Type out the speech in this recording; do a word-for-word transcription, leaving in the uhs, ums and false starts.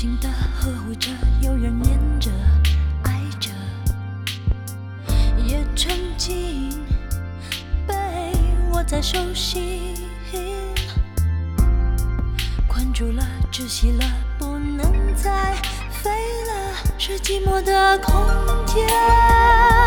心的呵护着，有人念着爱着，也曾经被我在手心困住了，窒息了，不能再飞了，是寂寞的空间。